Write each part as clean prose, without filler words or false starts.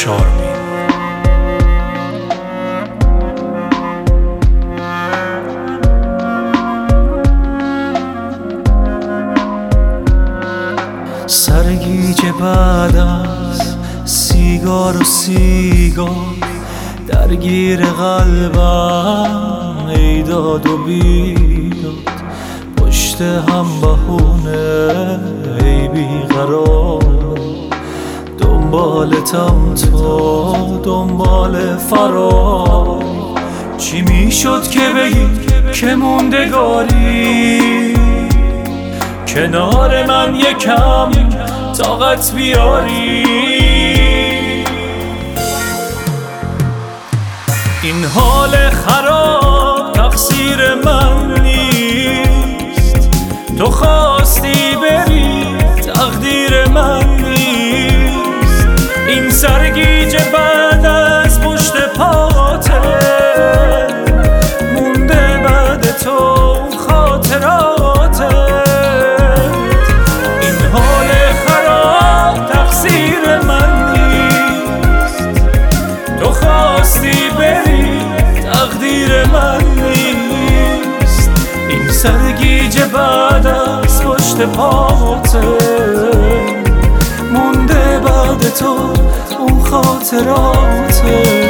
شاربی. سرگیجه بعد از سیگار و سیگار درگیر قلبم، ای داد و بیداد پشت هم بهونه، ای بیقرار دنبالتم تو دنبال فرار. چی میشد که بگی که موندگاری کنار من یکم طاقت بیاری؟ این حال خراب تقصیر من نیست، تو خواستی بری تقدیر من نیست. این سرگیجه بعد از پشت پاته مونده بعد تو خاطراته. سرگیجه بعد از پشت پاته مونده بعد تو اون خاطراته.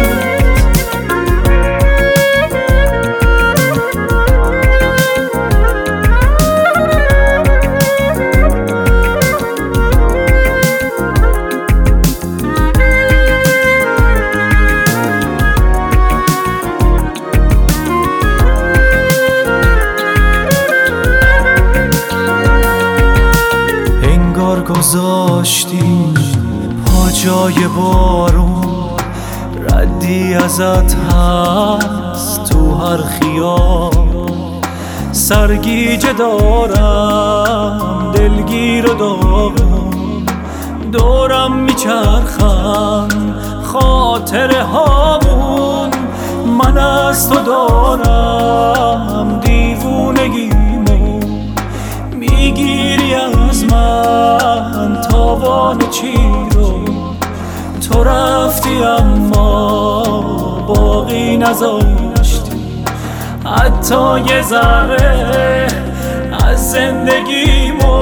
گذاشتی پا جای بارون، ردی ازت هست تو هر خیال. سرگیجه دارم دلگیر و داغون، دورم میچرخن خاطره هامون. من از تو دارم دیوونگیمو، میگیری از من تاوان چی رو. تو رفتی اما باقی نذاشتی حتی یه ذره از زندگیمو.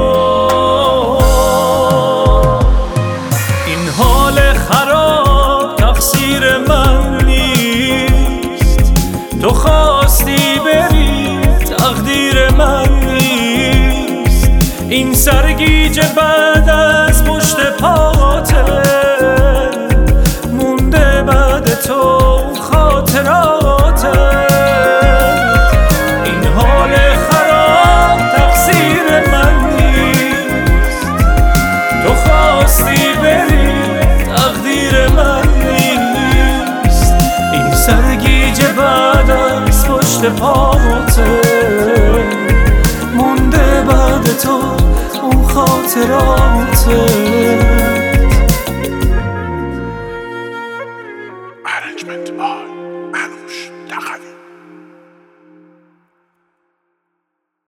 این حال خراب تقصیر من نیست، تو خواستی بری تقدیر من نیست. این سرگیجه بعد از پشت پاته مونده بعد تو خاطراته. این حال خراب تقصیر من نیست، تو خواستی بری تقدیر من نیست. این سرگیجه بعد از پشت پاته مونده بعد تو اون خاطراته.